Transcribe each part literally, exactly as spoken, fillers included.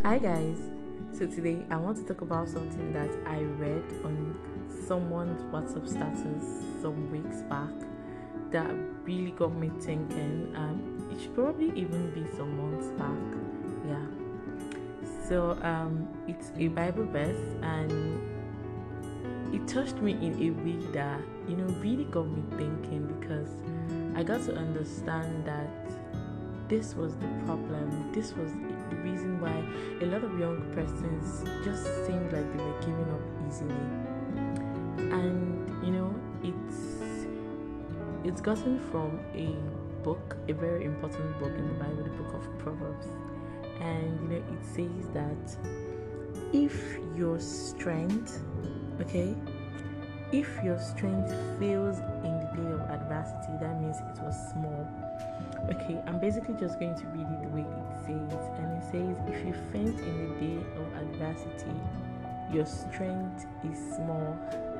Hi guys. So today I want to talk about something that I read on someone's WhatsApp status some weeks back that really got me thinking. Um, it should probably even be some months back. Yeah. So um, it's a Bible verse and it touched me in a way that you know really got me thinking because I got to understand that this was the problem. This was the reason why a lot of young persons just seemed like they were giving up easily. And you know, it's it's gotten from a book, a very important book in the Bible, the book of Proverbs. And you know, it says that if your strength, okay, if your strength fails in the day of adversity, that means it was small. Okay, I'm basically just going to read it the way it says, and it says, if you faint in the day of adversity, your strength is small.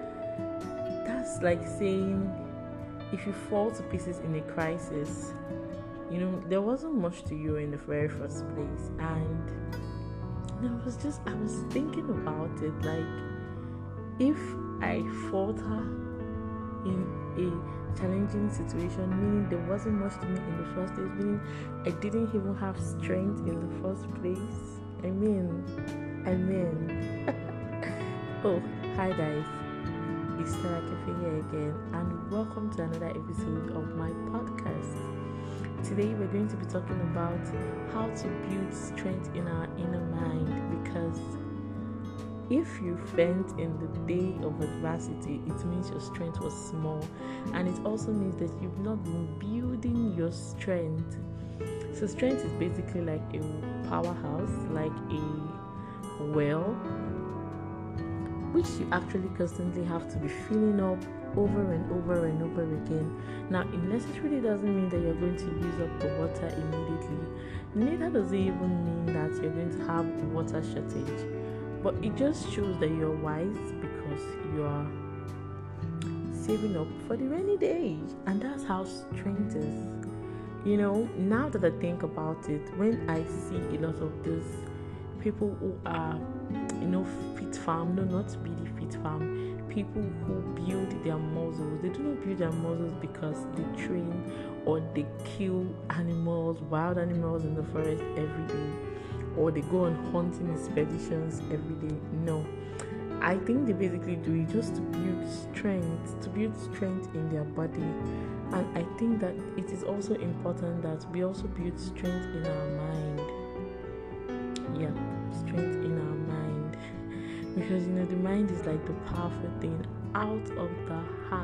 That's like saying, if you fall to pieces in a crisis, you know, there wasn't much to you in the very first place. And I was just, I was thinking about it, like, if I falter in a challenging situation, meaning there wasn't much to me in the first place, meaning I didn't even have strength in the first place. I mean, I mean. Oh, hi guys, it's Tara Kefe here again, and welcome to another episode of my podcast. Today we're going to be talking about how to build strength in our inner mind, because if you faint in the day of adversity, it means your strength was small, and it also means that you've not been building your strength. So strength is basically like a powerhouse, like a well, which you actually constantly have to be filling up over and over and over again. Now, it necessarily doesn't mean that you're going to use up the water immediately. Neither does it even mean that you're going to have water shortage. But it just shows that you're wise because you're saving up for the rainy day. And that's how strength is. You know, now that I think about it, when I see a lot of these people who are, you know, fit farm, no, not really fit farm, people who build their muscles, they do not build their muscles because they train or they kill animals, wild animals in the forest every day, or they go on hunting expeditions every day. No, I think they basically do it just to build strength, to build strength in their body. And I think that it is also important that we also build strength in our mind. Yeah, strength in our mind. Because you know, the mind is like the powerful thing out of the heart.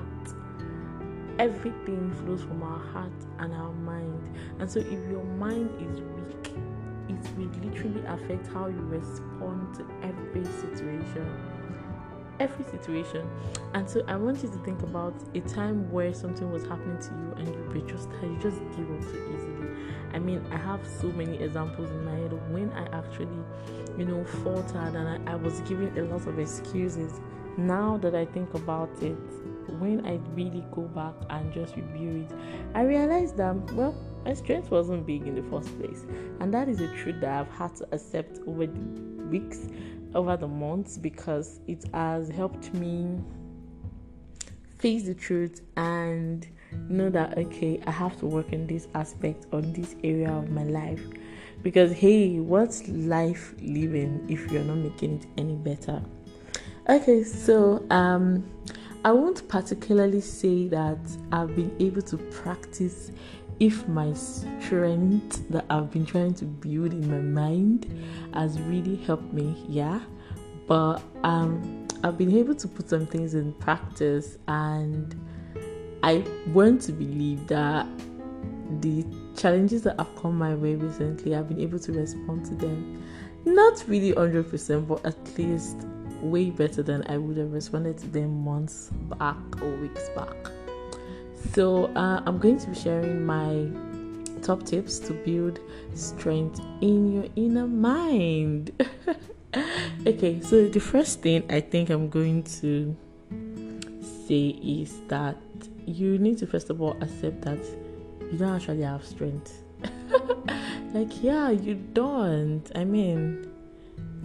Everything flows from our heart and our mind. And so if your mind is weak, it will literally affect how you respond to every situation. Every situation. And so I want you to think about a time where something was happening to you and you were just you just give up so easily. I mean, I have so many examples in my head of when I actually, you know, faltered and I, I was giving a lot of excuses. Now that I think about it, when I really go back and just review it, I realized that, well, my strength wasn't big in the first place. And that is a truth that I've had to accept over the weeks, over the months, because it has helped me face the truth and know that, okay, I have to work in this aspect, on this area of my life. Because, hey, what's life living if you're not making it any better? Okay, so um, I won't particularly say that I've been able to practice if my strength that I've been trying to build in my mind has really helped me, yeah. But um, I've been able to put some things in practice, and I want to believe that the challenges that have come my way recently, I've been able to respond to them. Not really one hundred percent, but at least way better than I would have responded to them months back or weeks back. So uh, I'm going to be sharing my top tips to build strength in your inner mind. Okay, so the first thing I think I'm going to say is that you need to first of all accept that you don't actually have strength. Like, yeah, you don't. I mean,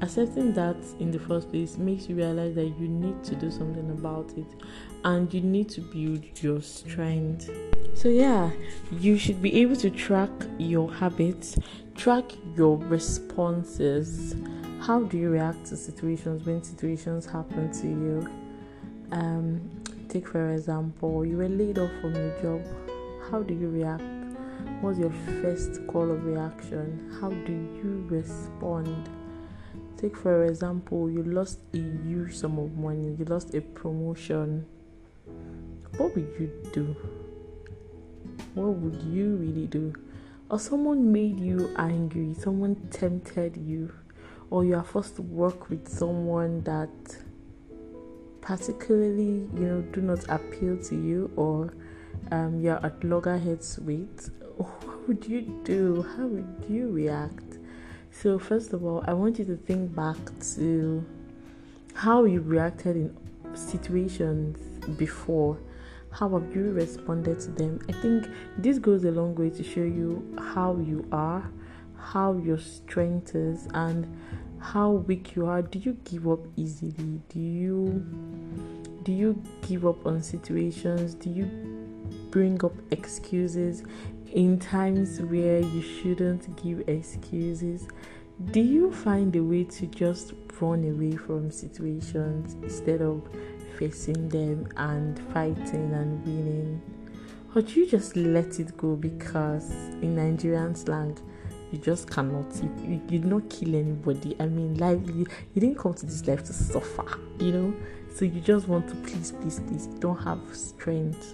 accepting that in the first place makes you realize that you need to do something about it, and you need to build your strength. So yeah, you should be able to track your habits, track your responses. How do you react to situations when situations happen to you? Um, take for example, you were laid off from your job. How do you react? What's your first call of reaction? How do you respond? Take for example, you lost a huge sum of money, you lost a promotion. What would you do? What would you really do? Or someone made you angry, someone tempted you, or you are forced to work with someone that particularly, you know, do not appeal to you, or um, you're at loggerheads with. What would you do? How would you react? So first of all, I want you to think back to how you reacted in situations before. How have you responded to them? I think this goes a long way to show you how you are, how your strength is, and how weak you are. Do you give up easily? Do you do you give up on situations? Do you bring up excuses in times where you shouldn't give excuses? Do you find a way to just run away from situations instead of facing them and fighting and winning? Or do you just let it go because in Nigerian slang, you just cannot, you, you, you did not kill anybody. I mean, life, you, you didn't come to this life to suffer, you know? So you just want to please, please, please, you don't have strength.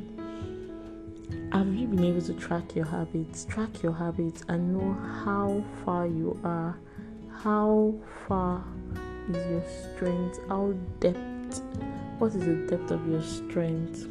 Have you been able to track your habits? Track your habits and know how far you are. How far is your strength? How depth? What is the depth of your strength?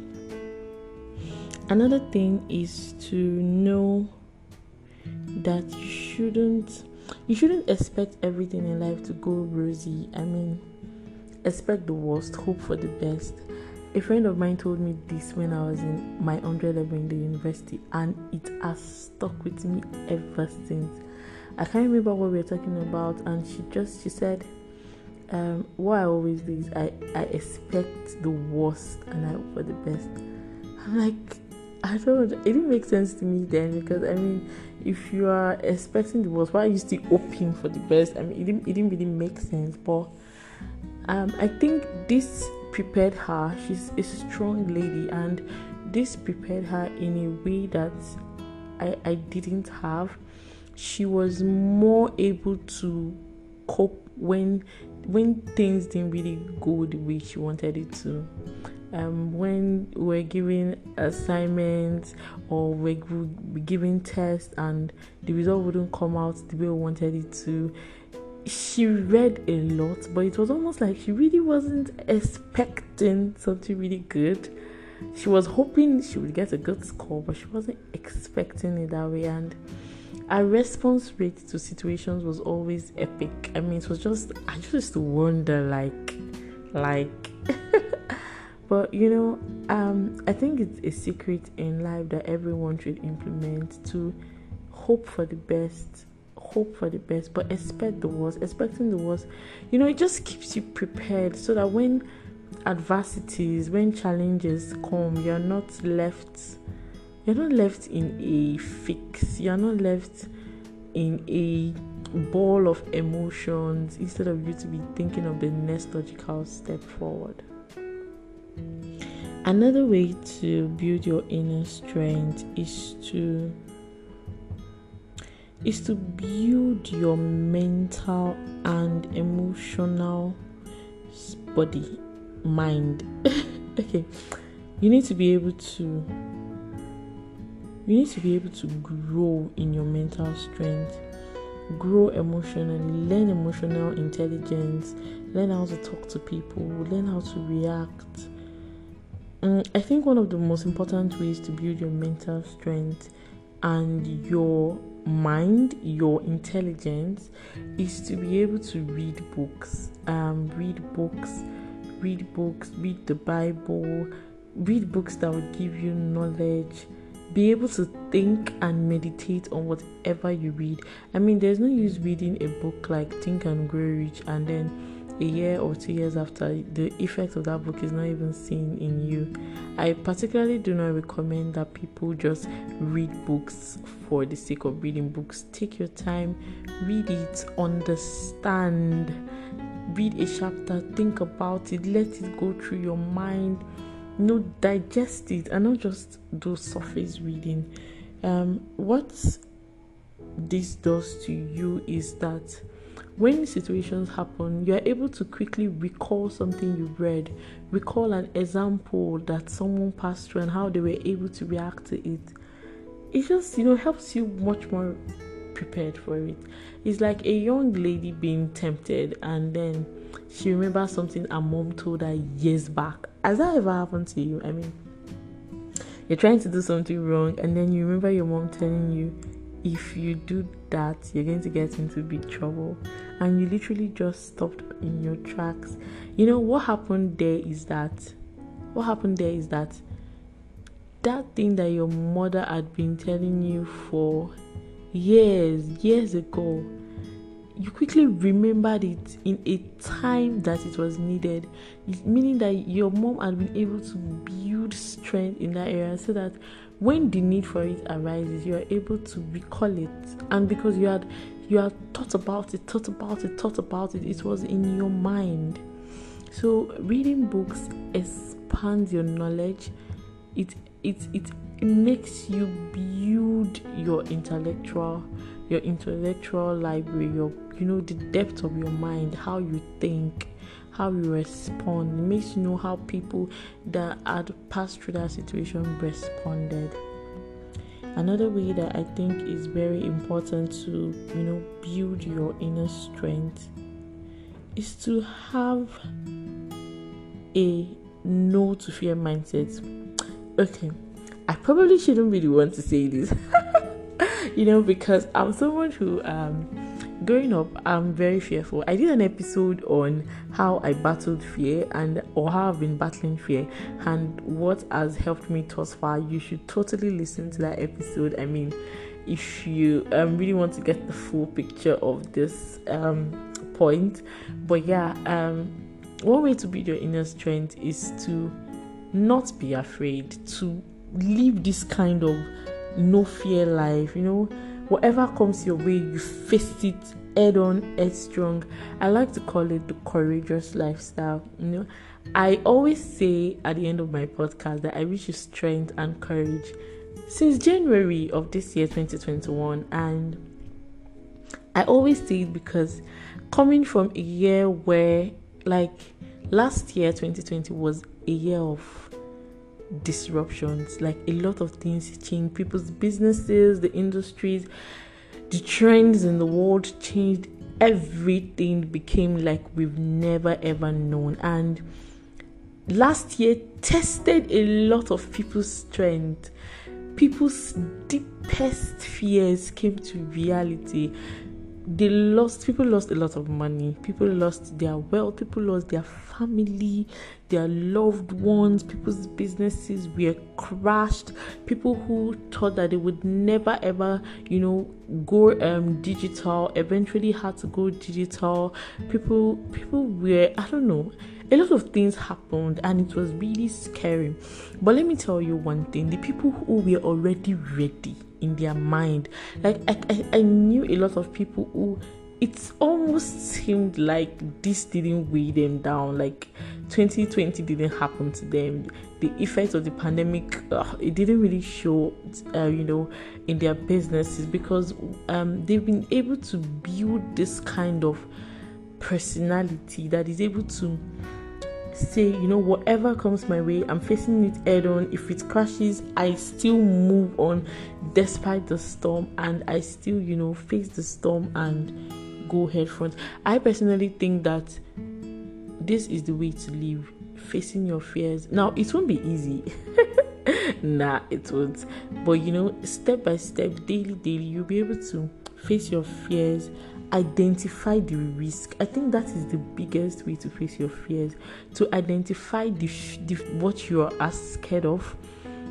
Another thing is to know that you shouldn't you shouldn't expect everything in life to go rosy. I mean, expect the worst, hope for the best. A friend of mine told me this when I was in my hundred level in the university, and it has stuck with me ever since. I can't remember what we were talking about, and she just she said, um, what I always do is I, I expect the worst and I hope for the best. I'm like, I don't it didn't make sense to me then, because I mean, if you are expecting the worst, why are you still hoping for the best? I mean, it didn't, it didn't really make sense. But um, I think this prepared her. She's a strong lady, and this prepared her in a way that I, I didn't have. She was more able to cope when when things didn't really go the way she wanted it to. Um, when we're giving assignments or we're giving tests and the result wouldn't come out the way we wanted it to, she read a lot, but it was almost like she really wasn't expecting something really good. She was hoping she would get a good score, but she wasn't expecting it that way. And her response rate to situations was always epic. I mean, it was just, I just used to wonder, like, like, but you know, um, I think it's a secret in life that everyone should implement: to hope for the best. Hope for the best, but expect the worst. Expecting the worst, you know, it just keeps you prepared so that when adversities, when challenges come, you're not left you're not left in a fix. You're not left in a ball of emotions instead of you to be thinking of the next logical step forward. Another way to build your inner strength is to is to build your mental and emotional body, mind. Okay, you need to be able to you need to be able to grow in your mental strength, grow emotionally, learn emotional intelligence, learn how to talk to people, learn how to react. And I think one of the most important ways to build your mental strength and your mind, your intelligence, is to be able to read books. Um, read books, read books, read the Bible, read books that will give you knowledge, be able to think and meditate on whatever you read. I mean, there's no use reading a book like Think and Grow Rich and then a year or two years after, the effect of that book is not even seen in you. I particularly do not recommend that people just read books for the sake of reading books. Take your time, read it, understand, read a chapter, think about it, let it go through your mind, you know, digest it, and not just do surface reading. Um, what this does to you is that when situations happen, you are able to quickly recall something you read, recall an example that someone passed through and how they were able to react to it. It just, you know, helps you much more prepared for it. It's like a young lady being tempted and then she remembers something her mom told her years back. Has that ever happened to you? I mean, you're trying to do something wrong and then you remember your mom telling you, if you do that, you're going to get into big trouble. And you literally just stopped in your tracks. You know, what happened there is that, what happened there is that, that thing that your mother had been telling you for years, years ago, you quickly remembered it in a time that it was needed. Meaning that your mom had been able to build strength in that area so that when the need for it arises, you are able to recall it. And because you had you had thought about it, thought about it, thought about it, it was in your mind. So reading books expands your knowledge. It it it, it makes you build your intellectual your intellectual library, your you know the depth of your mind, how you think, how you respond. It makes you know how people that had passed through that situation responded. Another way that I think is very important to, you know, build your inner strength is to have a no to fear mindset. Okay, I probably shouldn't really want to say this, you know, because I'm someone who um growing up, I'm very fearful. I did an episode on how I battled fear and or how I've been battling fear and what has helped me thus far. You should totally listen to that episode. I mean, if you um, really want to get the full picture of this um, point. But yeah, um, one way to build your inner strength is to not be afraid, to live this kind of no fear life, you know. Whatever comes your way, you face it head on, headstrong. I like to call it the courageous lifestyle. You know, I always say at the end of my podcast that I wish you strength and courage since January of this year, twenty twenty-one, and I always say it because coming from a year where, like, last year, twenty twenty was a year of disruptions. Like, a lot of things changed. People's businesses, the industries, the trends in the world changed. Everything became like we've never ever known. And last year tested a lot of people's strength. People's deepest fears came to reality. They lost, people lost a lot of money. People lost their wealth. People lost their family, their loved ones. People's businesses were crashed. People who thought that they would never ever, you know, go um digital, eventually had to go digital. People, people were, I don't know, a lot of things happened and it was really scary. But let me tell you one thing: the people who were already ready in their mind, like I, I, I knew a lot of people who it almost seemed like this didn't weigh them down, like twenty twenty didn't happen to them. The effect of the pandemic, uh, it didn't really show, uh, you know, in their businesses, because um, they've been able to build this kind of personality that is able to say, you know, whatever comes my way, I'm facing it head on. If it crashes, I still move on despite the storm, and I still, you know, face the storm and go head front. I personally think that this is the way to live, facing your fears. Now, it won't be easy. Nah, it won't. But, you know, step by step, daily, daily, you'll be able to face your fears, identify the risk. I think that is the biggest way to face your fears, to identify the, the what you are scared of.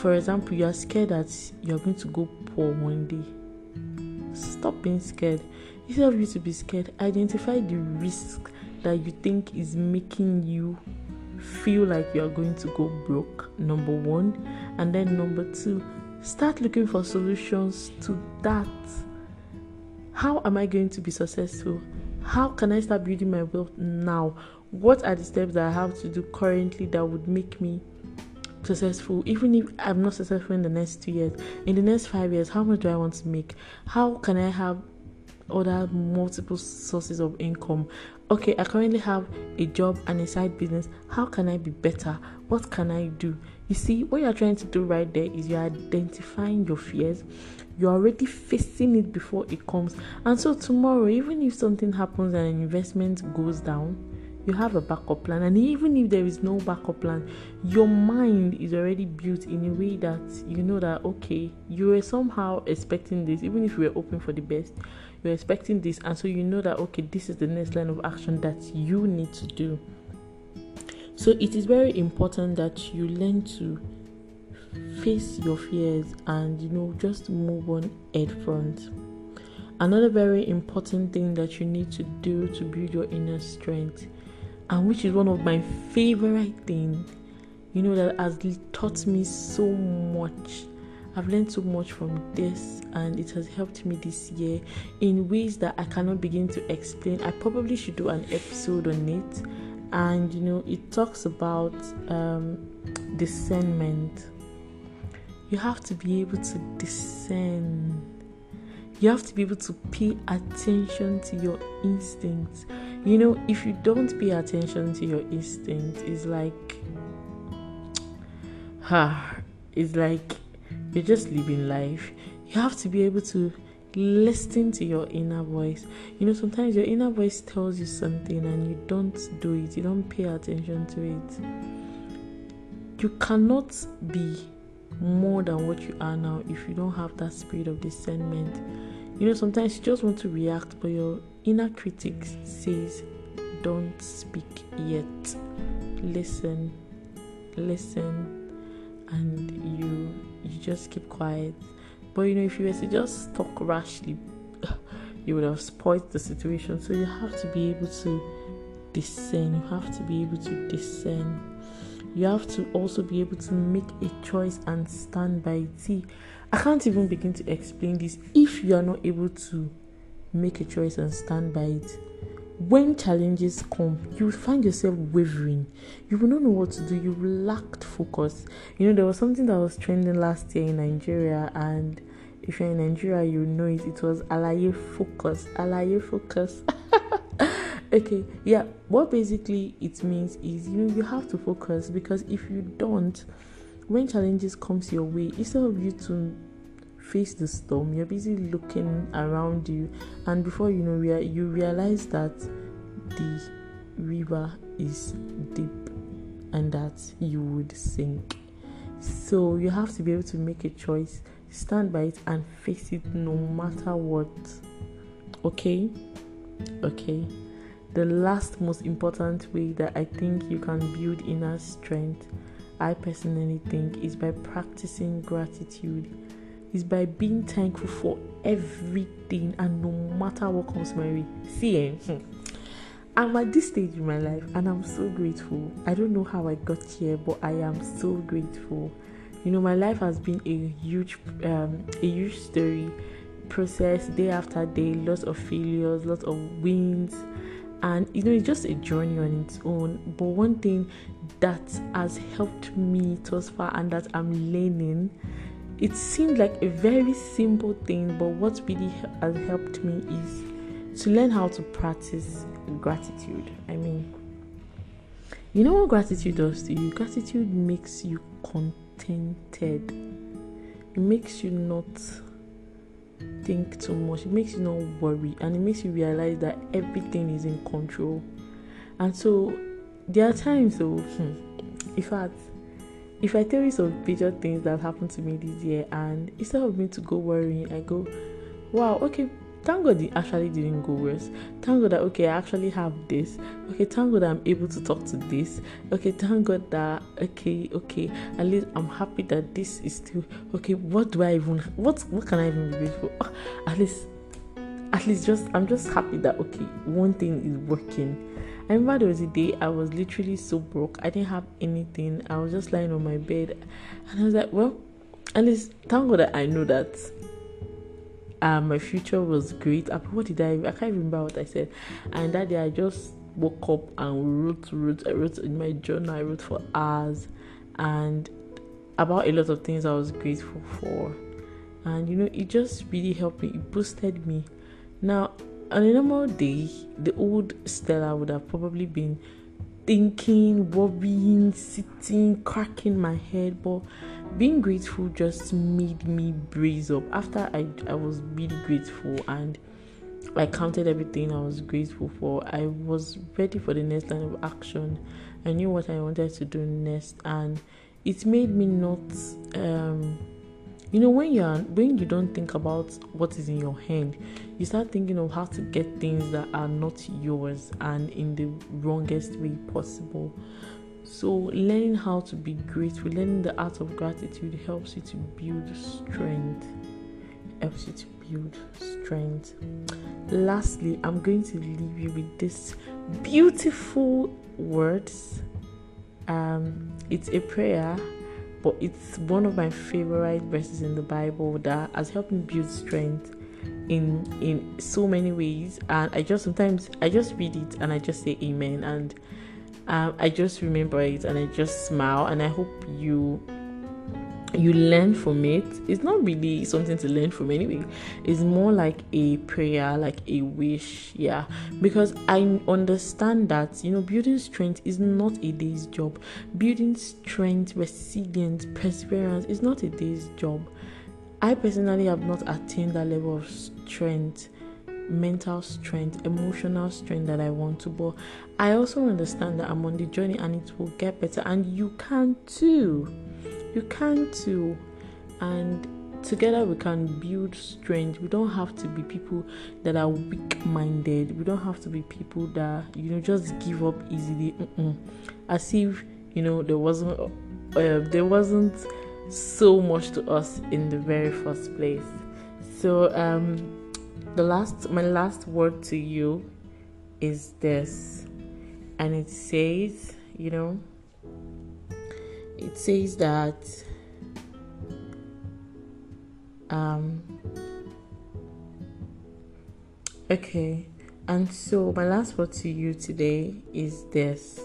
For example, you are scared that you're going to go poor one day. Stop being scared. Instead of you to be scared, identify the risk that you think is making you feel like you are going to go broke, number one. And then number two, start looking for solutions to that. How am I going to be successful? How can I start building my wealth now? What are the steps that I have to do currently that would make me successful? Even if I'm not successful in the next two years, in the next five years, how much do I want to make? How can I have other multiple sources of income? Okay, I currently have a job and a side business. How can I be better? What can I do? You see, what you're trying to do right there is you're identifying your fears. You're already facing it before it comes. And so tomorrow, even if something happens and an investment goes down, you have a backup plan. And even if there is no backup plan, your mind is already built in a way that you know that, okay, you were somehow expecting this. Even if you were hoping for the best, you're expecting this. And so you know that, okay, this is the next line of action that you need to do. So it is very important that you learn to face your fears and, you know, just move on head front. Another very important thing that you need to do to build your inner strength, and which is one of my favorite things, you know, that has taught me so much. I've learned so much from this, and it has helped me this year in ways that I cannot begin to explain. I probably should do an episode on it. And, you know, it talks about um, discernment. You have to be able to discern. You have to be able to pay attention to your instincts. You know, if you don't pay attention to your instincts, it's like, ah, it's like you're just living life. You have to be able to listen to your inner voice. You know, sometimes your inner voice tells you something and you don't do it. You don't pay attention to it. You cannot be more than what you are now if you don't have that spirit of discernment. You know, sometimes you just want to react, but your inner critic says, don't speak yet. Listen, listen, and you you just keep quiet. But you know, if you were to just talk rashly, you would have spoiled the situation. So you have to be able to discern. You have to be able to discern. You have to also be able to make a choice and stand by it. See, I can't even begin to explain this if you are not able to make a choice and stand by it. When challenges come, you will find yourself wavering. You will not know what to do. You lacked focus. You know, there was something that was trending last year in Nigeria, and if you're in Nigeria, you know it. It was Alaye Focus. Alaye Focus. Okay, yeah. What basically it means is, you know, you have to focus, because if you don't, when challenges comes your way, instead of you to face the storm, you're busy looking around you, and before you know, rea- you realize that the river is deep and that you would sink. So you have to be able to make a choice, stand by it, and face it no matter what. Okay? Okay. The last most important way that I think you can build inner strength, I personally think, is by practicing gratitude. Is by being thankful for everything and no matter what comes my way. See, eh? I'm at this stage in my life and I'm so grateful. I don't know how I got here, but I am so grateful. You know, my life has been a huge, um, a huge story, process day after day, lots of failures, lots of wins, and you know, it's just a journey on its own. But one thing that has helped me thus far and that I'm learning, it seemed like a very simple thing, but what really has helped me is to learn how to practice gratitude. I mean, you know what gratitude does to you? Gratitude makes you contented. It makes you not think too much. It makes you not worry, and it makes you realize that everything is in control. And so there are times, though, hmm, in fact, if I tell you some major things that happened to me this year, and instead of me to go worrying, I go, wow, okay, thank God it actually didn't go worse. Thank God that, okay, I actually have this. Okay, thank God that I'm able to talk to this. Okay, thank God that, okay, okay, at least I'm happy that this is still, okay, what do I even, what, what can I even be grateful for? At least, at least just, I'm just happy that, okay, one thing is working. I remember there was a day I was literally so broke. I didn't have anything. I was just lying on my bed. And I was like, well, at least thank God that I know that uh, my future was great. What did I, I can't remember what I said. And that day I just woke up and wrote, wrote, I wrote in my journal. I wrote for hours. And about a lot of things I was grateful for. And, you know, it just really helped me. It boosted me. Now, on a normal day, the old Stella would have probably been thinking, worrying, sitting, cracking my head. But being grateful just made me brace up. After I, I was really grateful and I counted everything I was grateful for, I was ready for the next line of action. I knew what I wanted to do next, and it made me not... Um, You know, when you're when you don't think about what is in your hand, you start thinking of how to get things that are not yours and in the wrongest way possible. So learning how to be grateful, learning the art of gratitude helps you to build strength. Helps you to build strength. Lastly, I'm going to leave you with this beautiful words. Um, it's a prayer, but it's one of my favorite verses in the Bible that has helped me build strength in in so many ways. And I just sometimes I just read it and I just say amen, and um, I just remember it and I just smile, and I hope you you learn from it. It's not really something to learn from anyway. It's more like a prayer, like a wish, yeah. Because I understand that, you know, building strength is not a day's job. Building strength, resilience, perseverance is not a day's job. I personally have not attained that level of strength, mental strength, emotional strength that I want to, but I also understand that I'm on the journey and it will get better, and you can too. You can too, and together we can build strength. We don't have to be people that are weak-minded. We don't have to be people that, you know, just give up easily. Mm-mm. As if, you know, there wasn't uh, there wasn't so much to us in the very first place. So, um, the last my last word to you is this, and it says, you know. It says that um okay, and so my last word to you today is this: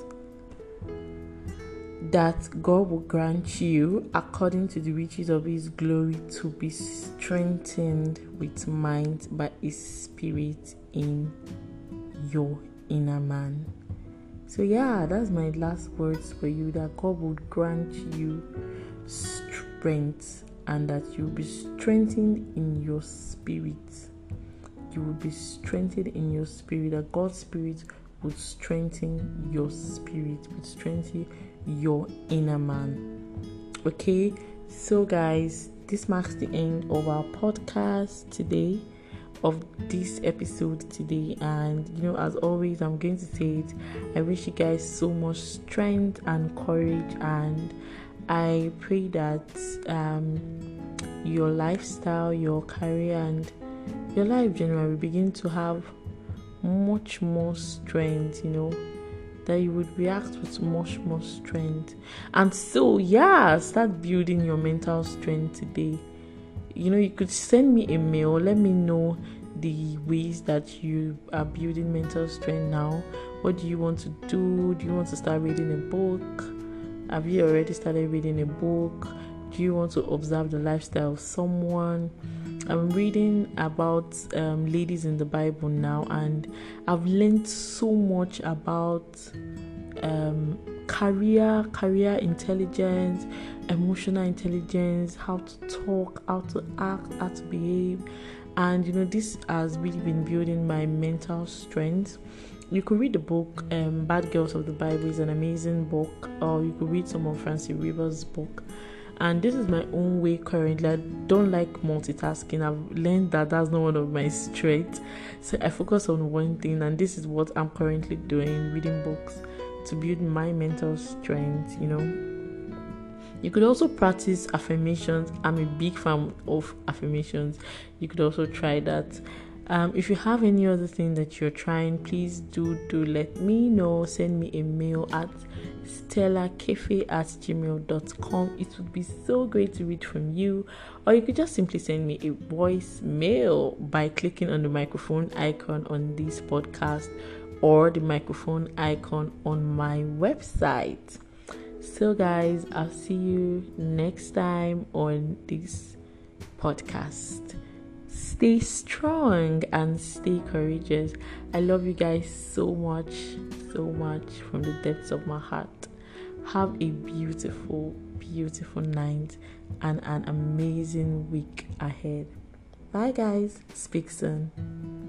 that God will grant you, according to the riches of His glory, to be strengthened with might by His Spirit in your inner man. So yeah, that's my last words for you, that God would grant you strength and that you'll be strengthened in your spirit. You will be strengthened in your spirit, that God's Spirit would strengthen your spirit, would strengthen your inner man. Okay, so guys, this marks the end of our podcast today, of this episode today. And you know, as always, I'm going to say it, I wish you guys so much strength and courage, and I pray that um your lifestyle, your career, and your life generally begin to have much more strength, you know, that you would react with much more strength. And so yeah, start building your mental strength today. You know, you could send me a mail, let me know the ways that you are building mental strength now. What do you want to do? Do you want to start reading a book? Have you already started reading a book? Do you want to observe the lifestyle of someone? I'm reading about um, ladies in the Bible now, and I've learned so much about um, career, career intelligence, emotional intelligence, how to talk, how to act, how to behave. And you know, this has really been building my mental strength. You could read the book um, Bad Girls of the Bible. Is an amazing book, or you could read some of Francie Weaver's book. And this is my own way currently. I don't like multitasking. I've learned that that's not one of my strengths. So I focus on one thing, and this is what I'm currently doing, reading books to build my mental strength, you know. You could also practice affirmations. I'm a big fan of affirmations. You could also try that. Um, if you have any other thing that you're trying, please do do let me know. Send me a mail at stellacafe at gmail dot com. It would be so great to read from you. Or you could just simply send me a voice mail by clicking on the microphone icon on this podcast or the microphone icon on my website. So guys, I'll see you next time on this podcast. Stay strong and stay courageous. I love you guys so much, so much from the depths of my heart. Have a beautiful, beautiful night and an amazing week ahead. Bye guys. Speak soon.